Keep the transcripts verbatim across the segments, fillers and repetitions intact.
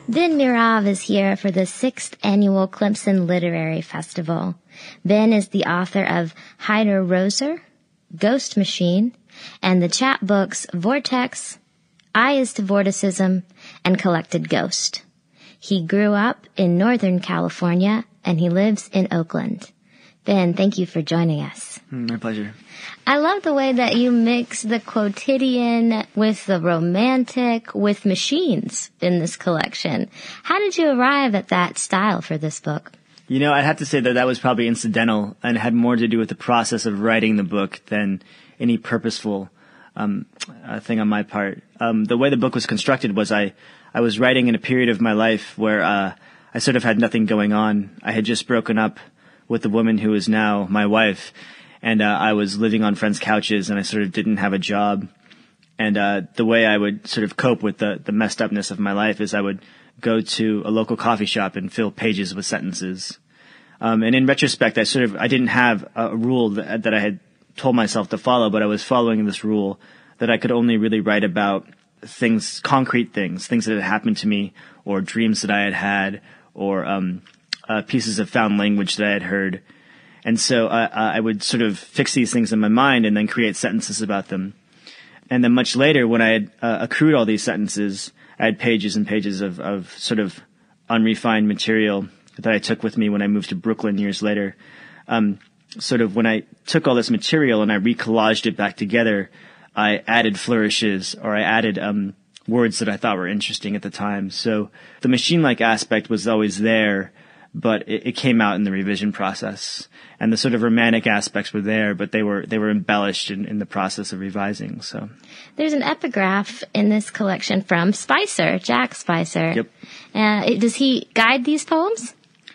Ben Mirav is here for the sixth annual Clemson Literary Festival. Ben is the author of Hyder Roser, Ghost Machine, and the chapbooks Vortex, Eye is to Vorticism, and Collected Ghost. He grew up in Northern California, and he lives in Oakland. Ben, thank you for joining us. My pleasure. I love the way that you mix the quotidian with the romantic with machines in this collection. How did you arrive at that style for this book? You know, I'd have to say that that was probably incidental and had more to do with the process of writing the book than any purposeful um, uh, thing on my part. Um, the way the book was constructed was I, I was writing in a period of my life where uh, I sort of had nothing going on. I had just broken up with the woman who is now my wife. And, uh, I was living on friends' couches and I sort of didn't have a job. And, uh, the way I would sort of cope with the, the messed upness of my life is I would go to a local coffee shop and fill pages with sentences. Um, and in retrospect, I sort of, I didn't have a rule that, that I had told myself to follow, but I was following this rule that I could only really write about things, concrete things, things that had happened to me or dreams that I had had or, um, uh, pieces of found language that I had heard. And so uh, I would sort of fix these things in my mind and then create sentences about them. And then much later, when I had uh, accrued all these sentences, I had pages and pages of, of sort of unrefined material that I took with me when I moved to Brooklyn years later. Um, sort of when I took all this material and I recollaged it back together, I added flourishes or I added um, words that I thought were interesting at the time. So the machine-like aspect was always there, but it, it came out in the revision process. And the sort of romantic aspects were there, but they were they were embellished in, in the process of revising. So there's an epigraph in this collection from Spicer, Jack Spicer. Yep. Uh, it, does he guide these poems?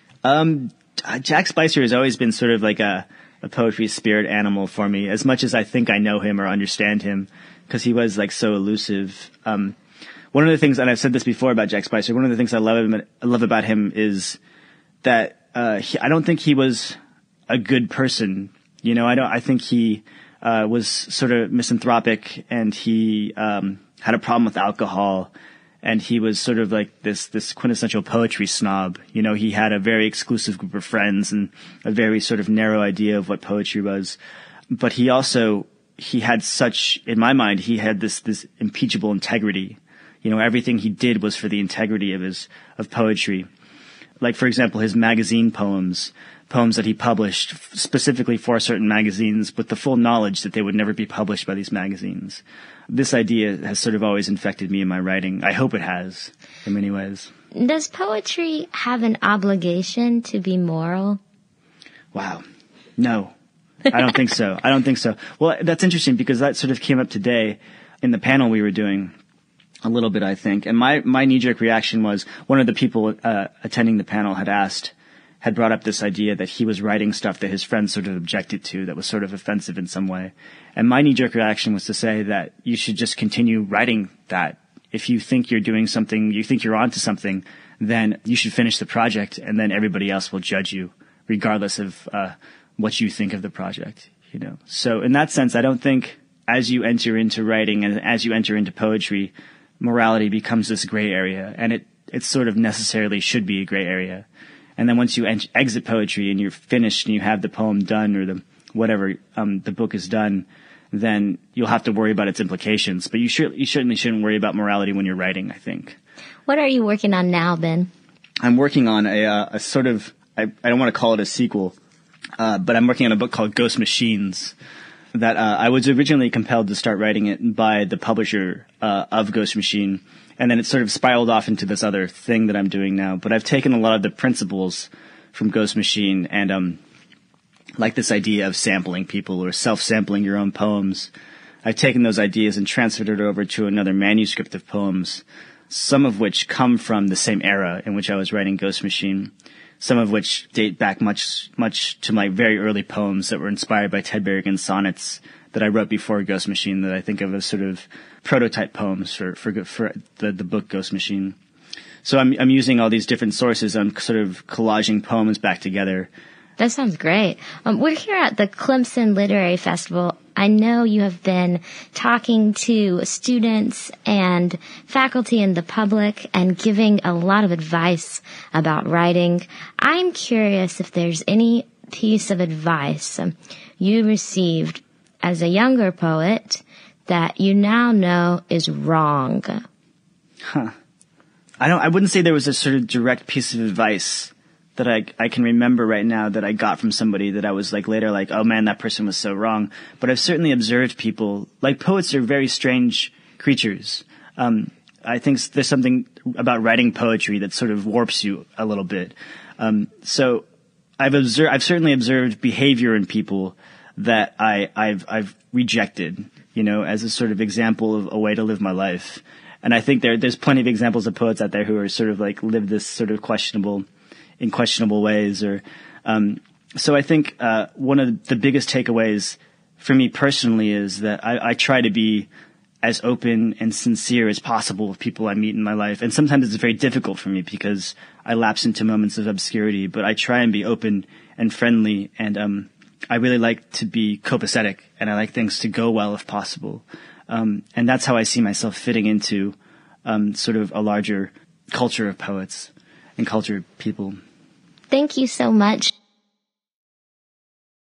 Um, Jack Spicer has always been sort of like a, a poetry spirit animal for me, as much as I think I know him or understand him, because he was like so elusive. Um, one of the things, and I've said this before about Jack Spicer, one of the things I love him, I love about him is that uh, he, I don't think he was a good person. You know, I don't, I think he, uh, was sort of misanthropic and he, um, had a problem with alcohol and he was sort of like this, this quintessential poetry snob. You know, he had a very exclusive group of friends and a very sort of narrow idea of what poetry was. But he also, he had such, in my mind, he had this, this impeachable integrity. You know, everything he did was for the integrity of his, of poetry. Like, for example, his magazine poems, poems that he published specifically for certain magazines with the full knowledge that they would never be published by these magazines. This idea has sort of always infected me in my writing. I hope it has in many ways. Does poetry have an obligation to be moral? Wow. No, I don't think so. I don't think so. Well, that's interesting because that sort of came up today in the panel we were doing. A little bit, I think. And my, my knee-jerk reaction was one of the people uh, attending the panel had asked, had brought up this idea that he was writing stuff that his friends sort of objected to that was sort of offensive in some way. And my knee-jerk reaction was to say that you should just continue writing that. If you think you're doing something, you think you're onto something, then you should finish the project and then everybody else will judge you regardless of uh, what you think of the project, you know. So in that sense, I don't think as you enter into writing and as you enter into poetry, morality becomes this gray area, and it, it sort of necessarily should be a gray area. And then once you en- exit poetry and you're finished and you have the poem done or the whatever um, the book is done, then you'll have to worry about its implications. But you, should, you certainly shouldn't worry about morality when you're writing, I think. What are you working on now, Ben? I'm working on a, uh, a sort of, I, I don't want to call it a sequel, uh, but I'm working on a book called Ghost Machines. That uh, I was originally compelled to start writing it by the publisher uh, of Ghost Machine, and then it sort of spiraled off into this other thing that I'm doing now. But I've taken a lot of the principles from Ghost Machine and um, like this idea of sampling people or self-sampling your own poems. I've taken those ideas and transferred it over to another manuscript of poems, some of which come from the same era in which I was writing Ghost Machine. Some of which date back much, much to my very early poems that were inspired by Ted Berrigan's sonnets that I wrote before Ghost Machine that I think of as sort of prototype poems for, for, for the, the book Ghost Machine. So I'm, I'm using all these different sources. I'm sort of collaging poems back together. That sounds great. Um, we're here at the Clemson Literary Festival. I know you have been talking to students and faculty and the public and giving a lot of advice about writing. I'm curious if there's any piece of advice you received as a younger poet that you now know is wrong. Huh. I don't, I wouldn't say there was a sort of direct piece of advice that I, I can remember right now that I got from somebody that I was like later like, oh man, that person was so wrong. But I've certainly observed people, like poets are very strange creatures. Um, I think there's something about writing poetry that sort of warps you a little bit. Um, so I've observed, I've certainly observed behavior in people that I, I've, I've rejected, you know, as a sort of example of a way to live my life. And I think there, there's plenty of examples of poets out there who are sort of like live this sort of questionable, in questionable ways. Or, um, so I think, uh, one of the biggest takeaways for me personally is that I, I try to be as open and sincere as possible with people I meet in my life. And sometimes it's very difficult for me because I lapse into moments of obscurity, but I try and be open and friendly. And, um, I really like to be copacetic and I like things to go well if possible. Um, and that's how I see myself fitting into, um, sort of a larger culture of poets and culture people. Thank you so much.